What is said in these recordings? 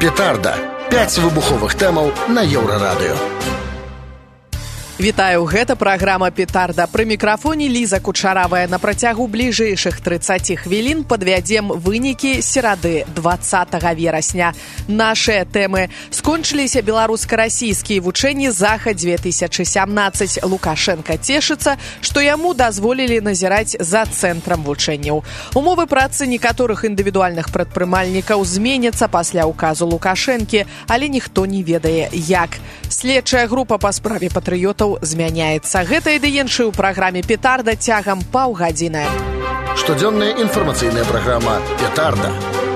Петарда. 5 выбуховых тэмаў на Еўрарадыё. Вітаю, гэта праграма «Петарда». Пры мікрафоне Ліза Кучаравая. На працягу бліжэйшых 30 хвілін падвядзем вынікі серады 20 верасня. Нашыя тэмы. Скончыліся беларуска-расійскія вучэнні Захад-2017. Лукашенко цешыцца, што яму дазволілі назіраць за цэнтрам вучэнняў. Умовы працы некаторых індывідуальных прадпрымальнікаў зменяцца пасля указу Лукашэнкі, але ніхто не ведае, як. Следчая група па справе патрыётаў змяняецца. Гэта і ды іншае ў праграме «Петарда» цягам паўгадзіны. Штодзённая інфармацыйная праграма «Петарда».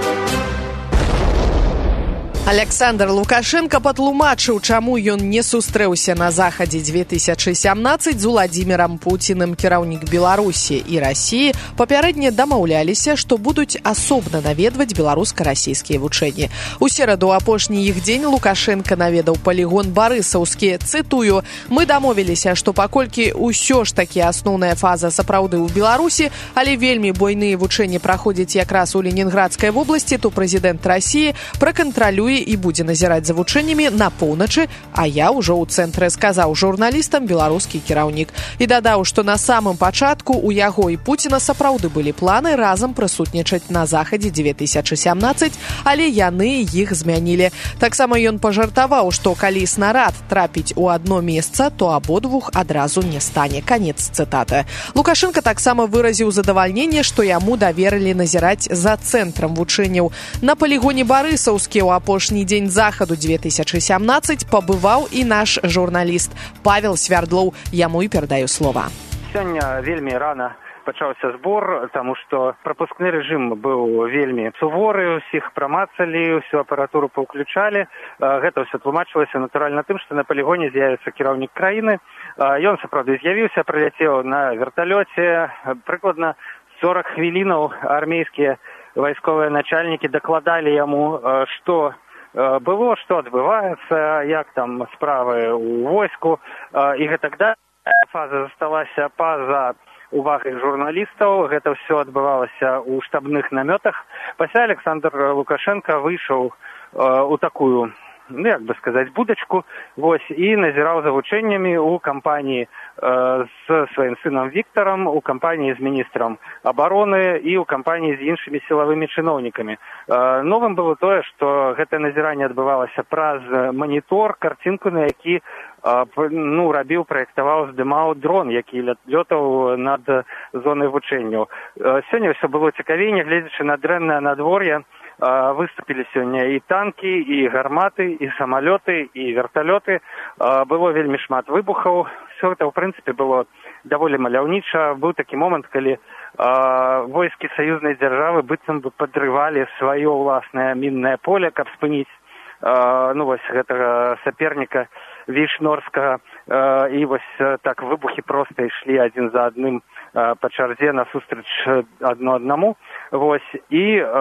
Александр Лукашенко патлумачыў, чаму ён не сустрэўся на Захадзе 2017 з Уладзімірам Пуціным. Кіраўнік Беларусі і Расіі папярэдне дамаўляліся, што будуць асобна наведваць беларуска-расійскія вучэнні. У сераду, апошні іх дзень, Лукашенко наведаў палігон Барысаўскі. Цытую: «Мы дамовіліся, што паколькі ўсё ж такі асноўная фаза сапраўды ў Беларусі, але вельмі буйныя вучэнні праходзяць якраз у Ленінградскай вобласці, то прэзідэнт Расіі пракантралюе і будзе назіраць за вучэннямі на поўначы, а я ўжо ў цэнтры», сказаў журналістам беларускі кіраўнік. І дадаў, што на самым пачатку у яго і Пуціна сапраўды былі планы разам прысутнічаць на Захадзе 2017, але яны іх змянілі. Таксама ён пажартаваў, што калі снарад трапіць у адно месца, то абодвух адразу не стане. Канец цытаты. Лукашенко таксама выразіў задавальненне, што яму даверылі назіраць за цэнтрам вучэнняў. На палігоне Барысаўскі ў апошні дзень Захаду 2017 пабываў і наш журналіст Павел Свярдлоў. Яму і перадаю слова. Сёння вельмі рана пачаўся збор, таму што прапускны рэжым быў вельмі суворы, усіх прамацалі, усю апаратуру паўключалі. Гэта ўсё тлумачылася натуральна тым, што на палігоне з'явіцца кіраўнік краіны. Ён сапраўды з'явіўся, прыляцеў на верталёце. Прыкладна 40 хвілінаў армейскія вайсковыя начальнікі дакладалі яму, што было, што адбываецца, як там справы ў войску і гэтак далей. Фаза засталася па-за увагай журналістаў. Гэта ўсё адбывалася ў штабных намётах. Пасля Александр Лукашенко выйшаў у такую, як бы сказаць, будачку, і назіраў за вучэннямі ў кампаніі з сваім сынам Віктарам, у кампаніі з міністрам абароны і ў кампаніі з іншымі сілавымі чыноўнікамі. Новым было тое, што гэтае назіранне адбывалася праз манітор, карцінку, на які рабіў, праектаваў, здымаў дрон, які лётаў над зонай вучэнняў. Сёння ўсё было цікавей, нягледзячы на дрэннае надвор'е. Выступілі сёння і танкі, і гарматы, і самалёты, і верталёты. Было вельмі шмат выбухаў. Все гэта, ў прынцыпе, было даволі маляўніча. Быў такі момант, калі войскі саюзнай дзяржавы быццам бы падрывалі сваё ўласнае міннае поле, каб спыніць гэтага саперніка Вішнорскага. І так выбухі проста ішлі адзін за адным па чарзе насустрач адно аднаму. І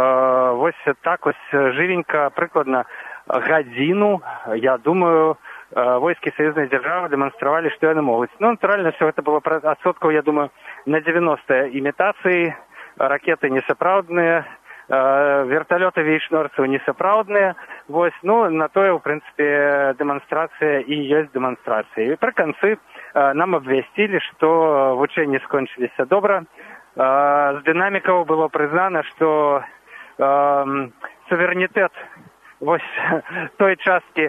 так жывенька, прыкладна гадзіну, я думаю, войскі саюзнай дзяржавы дэманстравалі, што яны могуць. Натуральна, все гэта было адсоткаў, я думаю, на 90 імітацыі, ракеты несапраўдныя, верталёты вейшнорцаў несапраўдныя. На тое, у прынцыпе, дэманстрацыя і ёсць дэманстрацыя. І пры канцы нам абвясцілі, што вучэнні скончыліся добра. З дынамікаў было прызнана, што суверэнітэт той часткі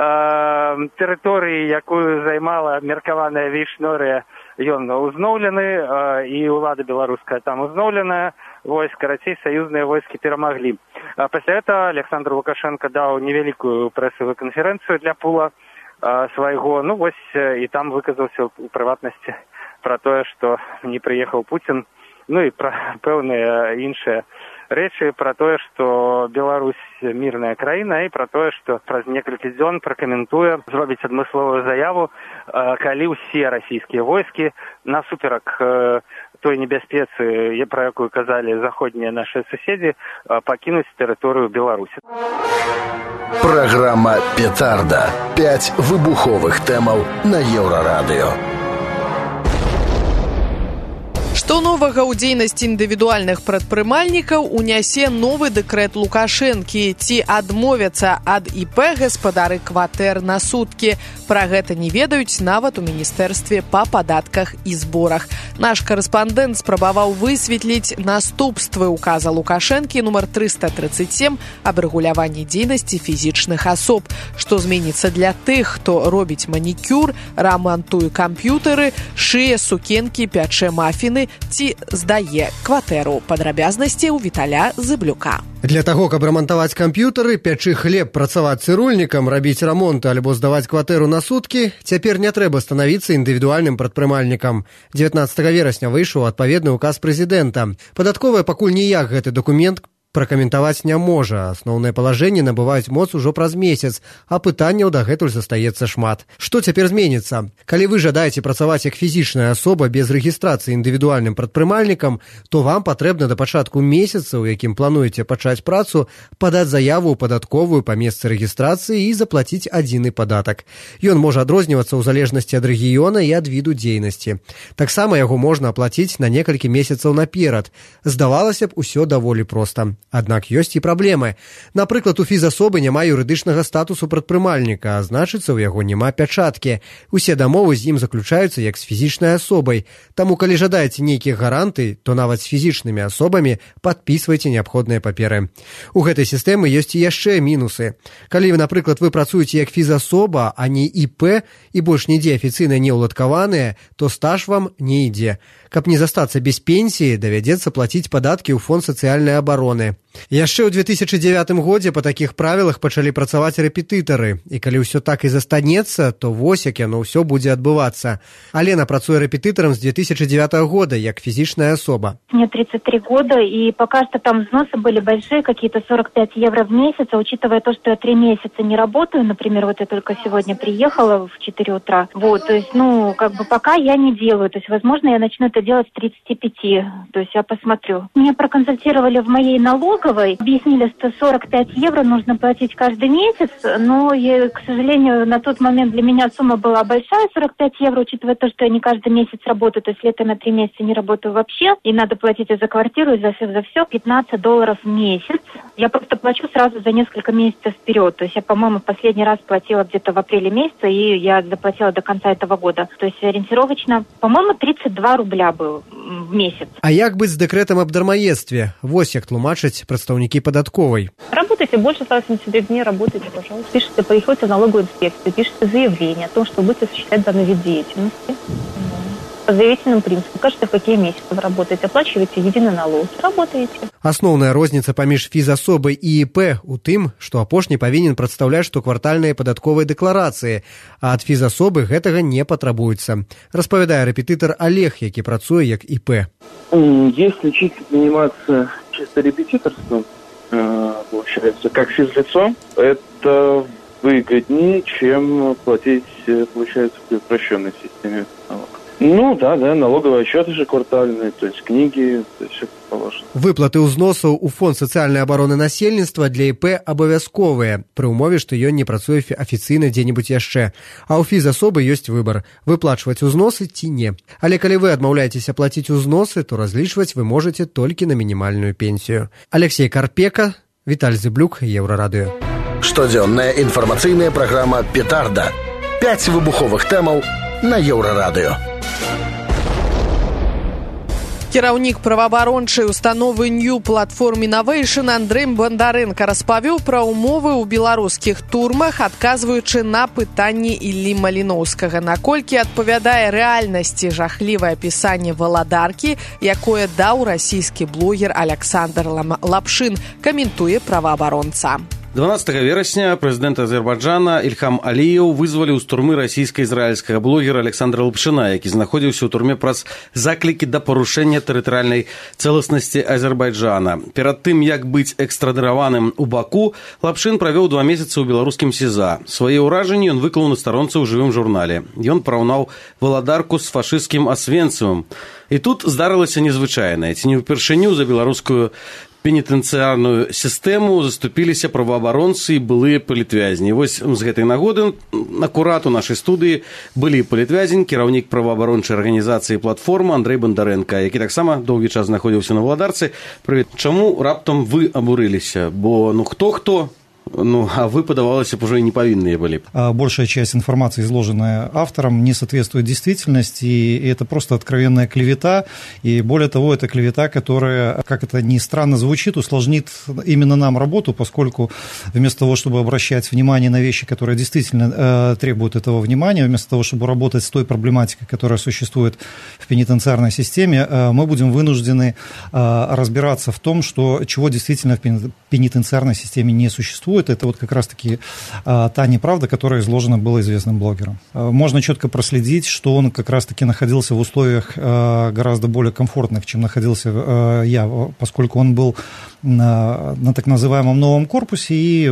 тэрыторыі, якую займала меркаваная Вейшнорыя, ён узноўлены, і ўлада беларуская там узноўленая. Карацей, саюзныя войскі перамаглі. Пасля этого Александр Лукашенко даў невялікую прэсавую канферэнцыю для пула свайго, і там выказаўся ў прыватнасці пра тое, што не прыехаў Пуцін, і пра пэўныя іншыя рэчы, пра тое, што Беларусь мірная краіна, і пра тое, што праз некалькі дзён пракаментуе, зробіць адмысловую заяву, калі ўсе расійскія войскі насуперак той небяспецы, пра якую казалі заходнія нашыя суседзі, пакінуць тэрыторыю Беларусі. Праграма «Петарда». 5 выбуховых тэмаў на Еўрарадыё. Што новага ў дзейнасці індывідуальных прадпрымальнікаў унясе новы дэкрэт Лукашэнкі? Ці адмовяцца ад ІП гаспадары кватэр на суткі? Пра гэта не ведаюць нават у міністэрстве па падатках і зборах. Наш карэспандэнт спрабаваў высветліць наступствы указа Лукашэнкі нумар 337 аб рэгуляванні дзейнасці фізічных асоб. Што зменіцца для тых, хто робіць манікюр, рамантуе камп'ютары, шые сукенкі, пячэ мафіны ці здае кватэру. Падрабязнасці ў Віталя Зыблюка. Для таго, каб рамантаваць камп'ютары, пячы хлеб, працаваць цырульнікам, рабіць рамонты альбо здаваць кватэру на суткі, цяпер не трэба станавіцца індывідуальным прадпрымальнікам. 19 верасня выйшаў адпаведны ўказ прэзідэнта. Падатковая пакуль ніяк гэты дакумент пракаментаваць не можа. Асноўныя палажэнні набываюць моц ужо праз месяц, а пытанняў дагэтуль застаецца шмат. Што цяпер зменіцца? Калі вы жадаеце працаваць як фізічная асоба без рэгістрацыі індывідуальным прадпрымальнікам, то вам патрэбна да пачатку месяца, у якім плануеце пачаць працу, падаць заяву ў падатковую па месцы рэгістрацыі і заплаціць адзіны падатак. Ён можа адрознівацца ў залежнасці ад рэгіёна і ад віду дзейнасці. Таксама яго можна аплаціць на некалькі месяцаў наперад. Здавалася б, усё даволі проста. Аднак ёсць і праблемы. Напрыклад, у фізасобы няма юрыдычнага статусу прадпрымальніка, а значыцца, у яго няма пячаткі. Усе дамовы з ім заключаюцца як з фізічнай асобай. Таму, калі жадаеце нейкіх гарантый, то нават з фізічнымі асобамі падпісвайце неабходныя паперы. У гэтай сістэмы ёсць і яшчэ мінусы. Калі, напрыклад, вы працуеце як фізасоба, а не ІП, і больш нідзе афіцыйна не ўладкаваныя, то стаж вам не ідзе. Каб не застацца без пенсіі, давядзецца плаціць падаткі ў фонд сацыяльнай абароны. Яшчэ ў 2009 годзе па такіх правілах пачалі працаваць рэпетытары. І калі ўсё так і застанецца, то вось як яно ўсё будзе адбывацца. Алена працуе рэпетытарам з 2009 года, як физичная особа. Мне 33 года, и пока что там взносы были большие, какие-то 45 евро в месяц, а учитывая то, что я 3 месяца не работаю, например, вот я только сегодня приехала в 4 утра, вот, то есть, пока я не делаю, то есть, возможно, я начну это делать с 35, то есть, я посмотрю. Меня проконсультировали в моей налоговой, объяснили, что 45 евро нужно платить каждый месяц, но, к сожалению, на тот момент для меня сумма была большая, 45 евро, учитывая то, что я не каждый месяц работаю, то есть, летом на 3 месяца не работаю вообще, и надо платить и за квартиру, и за все, $15 в месяц. Я просто плачу сразу за несколько месяцев вперед, то есть, я, по-моему, последний раз платила где-то в апреле месяце, и я заплатила до конца этого года, то есть, ориентировочно, по-моему, 32 рубля был в месяц. А як быць з дэкрэтам аб дармаедстве? Вось як тлумачаць прадстаўнікі падатковай. Работайте больше 180 дней, работайте, пожалуйста. Пишите, приходите в налоговую инспекцию, пишите заявление о том, что будете осуществлять данный вид деятельности. По заявительным принципам. Кажется, в какие месяцы вы работаете, оплачиваете единый налог. Работаете. Асноўная розніца паміж фізасобай і ІП у тым, што апошні павінен прадстаўляць штоквартальныя падатковыя дэкларацыі, а ад фізасобы гэтага не патрабуецца. Распавядае рэпетытар Олег, які працуе як ІП. Если чисто заниматься чисто репетиторством, получается, как физлицо, это выгоднее, чем платить, получается, в упрощенной системе налогов. Да, налоговые отчеты же квартальные, то есть книги, то есть все положено. Выплаты ўзносаў у фонд сацыяльнай абароны насельніцтва для ІП абавязковыя, пры ўмове, што ён не працуе афіцыйна дзе-небудзь яшчэ. А ў фізасобы ёсць выбар – выплачваць узносы ці не. Але калі вы адмаўляецеся плаціць узносы, то разлічваць вы можаце толькі на мінімальную пенсію. Алексей Карпека, Віталь Зыблюк, Еўрарадыё. Штодзённая інфармацыйная праграма «Петарда». 5 выбуховых тэмаў на Еўрарадыё. Кіраўнік праваабарончай установы New Platform Innovation Андрэй Бандарэнка распавёў пра ўмовы ў беларускіх турмах, адказваючы на пытанні Іллі Маліноўскага. Наколькі адпавядае рэальнасці жахлівае апісанне валадаркі, якое даў расійскі блогер Александр Лапшин, каментуе праваабаронца. 12 верасня прэзідэнт Азербайджана Ільхам Аліеў вызваліў з турмы расійска-ізраільскага блогера Александра Лапшина, які знаходзіўся ў турме праз заклікі да парушэння тэрытарыяльнай цэласнасці Азербайджана. Перад тым, як быць экстрадыраваным у Баку, Лапшин правёў 2 месяцы ў беларускім СІЗА. Свае ўражанні ён выклаў на старонцы ў жывым журнале. Ён параўнаў валадарку з фашысцкім Освенцимам. І тут здарылася незвычайнае. Ці не ўпершыню за беларускую пенітэнцыярную сістэму заступіліся праваабаронцы і былыя палітвязні. Вось з гэтай нагоды акурат у нашай студыі былі палітвязень, кіраўнік праваабарончай арганізацыі «Платформа» Андрэй Бандарэнка, які таксама доўгі час знаходзіўся на Валадарцы. Прывет. Чаму раптам вы абурыліся? Бо хто-хто? А вы, подавалось, уже и не повинные были. Большая часть информации, изложенная автором, не соответствует действительности, и это просто откровенная клевета, и более того, это клевета, которая, как это ни странно звучит, усложнит именно нам работу, поскольку вместо того, чтобы обращать внимание на вещи, которые действительно требуют этого внимания, вместо того, чтобы работать с той проблематикой, которая существует в пенитенциарной системе, мы будем вынуждены разбираться в том, чего действительно в пенитенциарной системе не существует. Это вот как раз-таки та неправда, которая изложена была известным блогером. Можно четко проследить, что он как раз-таки находился в условиях гораздо более комфортных, чем находился я, поскольку он был на так называемом новом корпусе и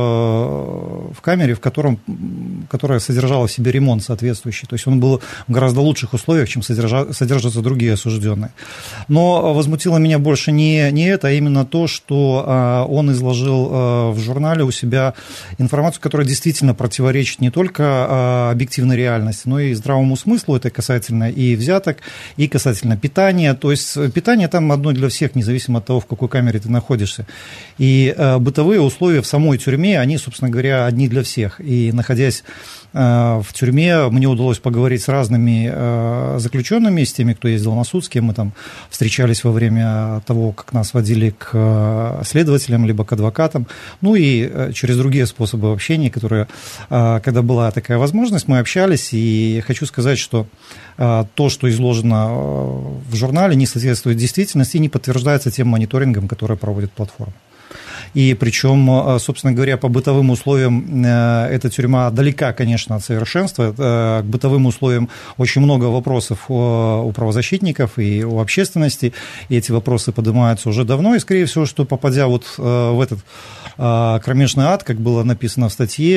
в камере, которая содержала в себе ремонт соответствующий. То есть он был в гораздо лучших условиях, чем содержатся другие осужденные. Но возмутило меня больше не это, а именно то, что он изложил в журнале у себя информацию, которая действительно противоречит не только объективной реальности, но и здравому смыслу. Это касательно и взяток, и касательно питания. То есть питание там одно для всех, независимо от того, в какой камере ты находишься. И бытовые условия в самой тюрьме, они, собственно говоря, одни для всех. И находясь в тюрьме, мне удалось поговорить с разными заключенными, с теми, кто ездил на суд, с кем мы там встречались во время того, как нас водили к следователям, либо к адвокатам, ну и через другие способы общения, которые, когда была такая возможность, мы общались, и хочу сказать, что то, что изложено в журнале, не соответствует действительности и не подтверждается тем мониторингом, который проводит платформа. И причем, собственно говоря, по бытовым условиям эта тюрьма далека, конечно, от совершенства. К бытовым условиям очень много вопросов у правозащитников и у общественности, и эти вопросы поднимаются уже давно, и, скорее всего, что попадя вот в этот кромешный ад, как было написано в статье,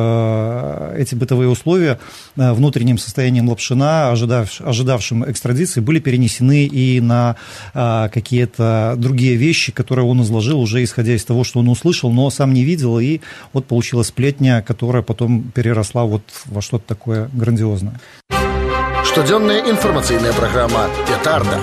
эти бытовые условия внутренним состоянием Лапшина, ожидавшим экстрадиции, были перенесены и на какие-то другие вещи, которые он изложил, уже исходя из того, что он услышал, но сам не видел, и вот получилась сплетня, которая потом переросла вот во что-то такое грандиозное. Штодзённая информационная программа «Петарда».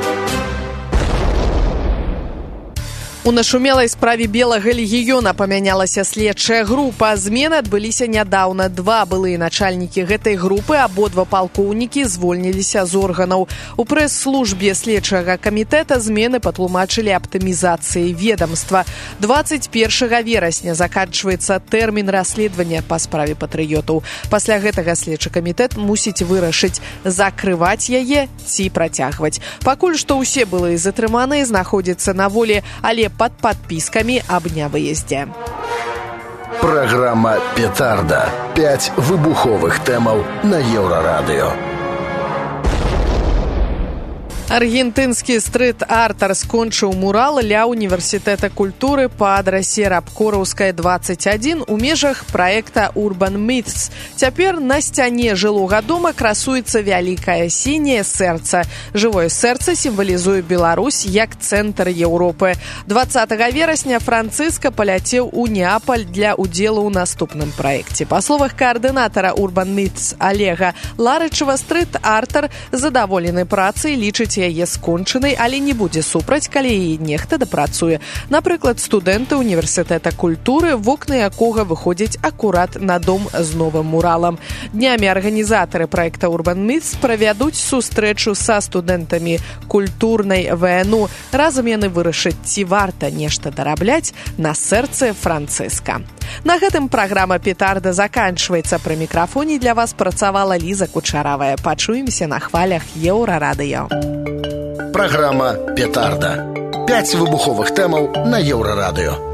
У нашумелай справе белага легіёна памянялася следчая група. Змены адбыліся нядаўна. Два былыя начальнікі гэтай групы, абодва палкоўнікі, звольніліся з органаў. У прэс-службе следчага камітэта змены патлумачылі аптымізацыяй ведомства. 21 верасня заканчваецца тэрмін расследавання па справе патрыётаў. Пасля гэтага следчы камітэт мусіць вырашыць, закрываць яе ці працягваць. Пакуль што ўсе былыя затрыманыя знаходзяцца на волі, але под подписками об нявыездзе. Программа «Петарда». 5 выбуховых тэмаў на Еўрарадыё. Аргентынскі стрит-артар скончыў мурал ля універсітэта культуры па адрасе Рабкораўская, 21 у межах праекта Urban Myths. Цяпер на сцяне жылога дома красуецца вялікае сіняе сэрца. Жывое сэрца сімвалізуе Беларусь як цэнтр Еўропы. 20 верасня Францыска паляцеў у Неапаль для ўдзелу ў наступным праекце. Па словах каардынатара Urban Myths Олега Ларычева, стрит-артар задаволены працай, лічыць яе скончанай, але не будзе супраць, калі яе нехта дапрацуе. Напрыклад, студэнты універсітэта культуры, вокны якога выходзяць акурат на дом з новым муралам. Днямі арганізатары праекта Urban Myths правядуць сустрэчу са студэнтамі культурнай ВНУ. Разам яны вырашаць, ці варта нешта дарабляць на сэрцы Францыска. На гэтым праграма «Петарда» заканчваецца. Пры мікрафоне для вас працавала Ліза Кучаравая. Пачуемся на хвалях Еўрарадыё. Программа «Петарда». 5 выбуховых тэмаў на Еўрарадыё.